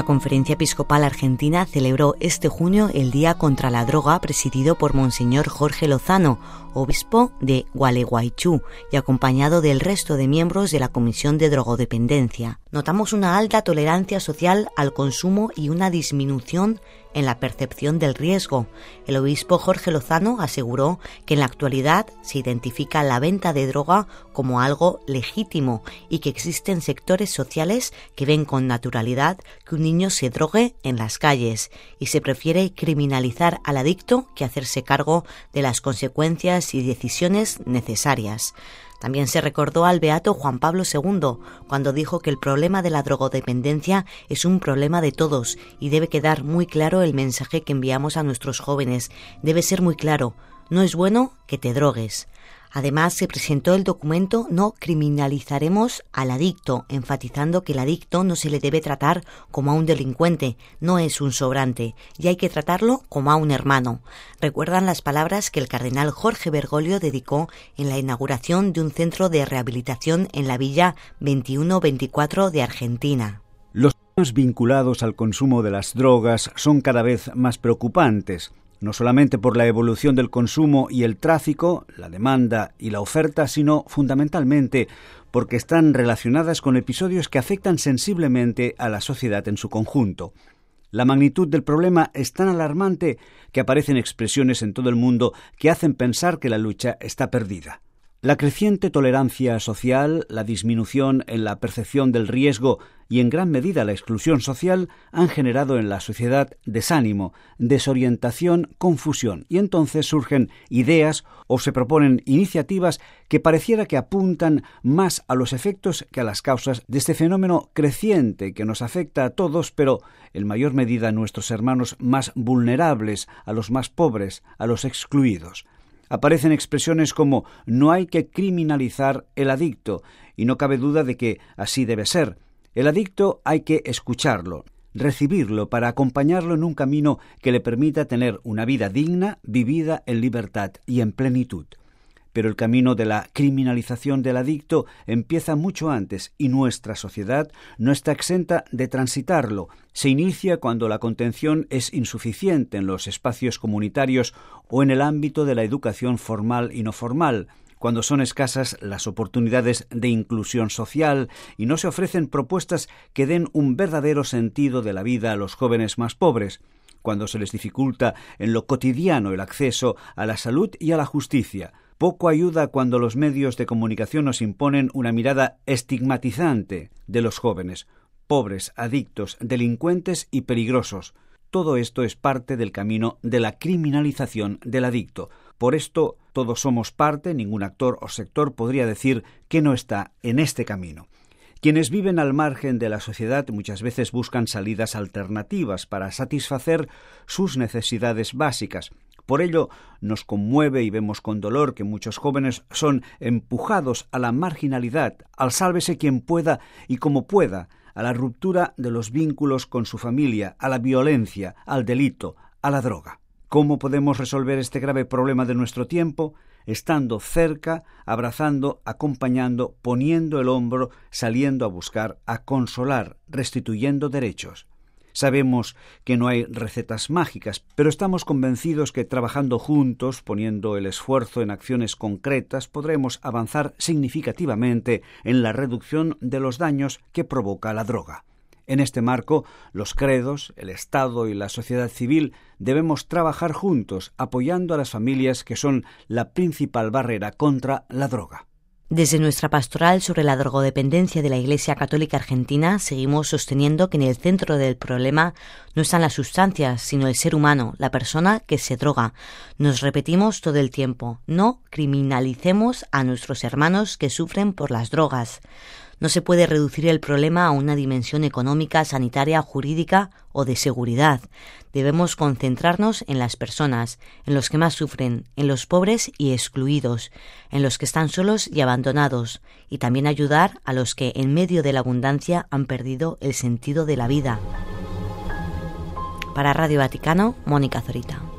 La Conferencia Episcopal Argentina celebró este junio el Día contra la Droga, presidido por Monseñor Jorge Lozano, obispo de Gualeguaychú, y acompañado del resto de miembros de la Comisión de Drogodependencia. Notamos una alta tolerancia social al consumo y una disminución en la percepción del riesgo. El obispo Jorge Lozano aseguró que en la actualidad se identifica la venta de droga como algo legítimo y que existen sectores sociales que ven con naturalidad que un niño se drogue en las calles y se prefiere criminalizar al adicto que hacerse cargo de las consecuencias y decisiones necesarias. También se recordó al beato Juan Pablo II cuando dijo que el problema de la drogodependencia es un problema de todos y debe quedar muy claro el mensaje que enviamos a nuestros jóvenes. Debe ser muy claro, no es bueno que te drogues. Además, se presentó el documento No criminalizaremos al adicto, enfatizando que el adicto no se le debe tratar como a un delincuente, no es un sobrante, y hay que tratarlo como a un hermano. Recuerdan las palabras que el cardenal Jorge Bergoglio dedicó en la inauguración de un centro de rehabilitación en la Villa 2124 de Argentina. Los daños vinculados al consumo de las drogas son cada vez más preocupantes. No solamente por la evolución del consumo y el tráfico, la demanda y la oferta, sino fundamentalmente porque están relacionadas con episodios que afectan sensiblemente a la sociedad en su conjunto. La magnitud del problema es tan alarmante que aparecen expresiones en todo el mundo que hacen pensar que la lucha está perdida. La creciente tolerancia social, la disminución en la percepción del riesgo y en gran medida la exclusión social han generado en la sociedad desánimo, desorientación, confusión, y entonces surgen ideas o se proponen iniciativas que pareciera que apuntan más a los efectos que a las causas de este fenómeno creciente que nos afecta a todos, pero en mayor medida a nuestros hermanos más vulnerables, a los más pobres, a los excluidos. Aparecen expresiones como no hay que criminalizar el adicto, y no cabe duda de que así debe ser. El adicto hay que escucharlo, recibirlo para acompañarlo en un camino que le permita tener una vida digna, vivida en libertad y en plenitud. Pero el camino de la criminalización del adicto empieza mucho antes y nuestra sociedad no está exenta de transitarlo. Se inicia cuando la contención es insuficiente en los espacios comunitarios o en el ámbito de la educación formal y no formal, cuando son escasas las oportunidades de inclusión social y no se ofrecen propuestas que den un verdadero sentido de la vida a los jóvenes más pobres, cuando se les dificulta en lo cotidiano el acceso a la salud y a la justicia. Poco ayuda cuando los medios de comunicación nos imponen una mirada estigmatizante de los jóvenes, pobres, adictos, delincuentes y peligrosos. Todo esto es parte del camino de la criminalización del adicto. Por esto, todos somos parte, ningún actor o sector podría decir que no está en este camino. Quienes viven al margen de la sociedad muchas veces buscan salidas alternativas para satisfacer sus necesidades básicas. Por ello, nos conmueve y vemos con dolor que muchos jóvenes son empujados a la marginalidad, al sálvese quien pueda y como pueda, a la ruptura de los vínculos con su familia, a la violencia, al delito, a la droga. ¿Cómo podemos resolver este grave problema de nuestro tiempo? Estando cerca, abrazando, acompañando, poniendo el hombro, saliendo a buscar, a consolar, restituyendo derechos. Sabemos que no hay recetas mágicas, pero estamos convencidos que trabajando juntos, poniendo el esfuerzo en acciones concretas, podremos avanzar significativamente en la reducción de los daños que provoca la droga. En este marco, los credos, el Estado y la sociedad civil debemos trabajar juntos, apoyando a las familias que son la principal barrera contra la droga. Desde nuestra pastoral sobre la drogodependencia de la Iglesia Católica Argentina seguimos sosteniendo que en el centro del problema no están las sustancias, sino el ser humano, la persona que se droga. Nos repetimos todo el tiempo, no criminalicemos a nuestros hermanos que sufren por las drogas. No se puede reducir el problema a una dimensión económica, sanitaria, jurídica o de seguridad. Debemos concentrarnos en las personas, en los que más sufren, en los pobres y excluidos, en los que están solos y abandonados, y también ayudar a los que en medio de la abundancia han perdido el sentido de la vida. Para Radio Vaticano, Mónica Zorita.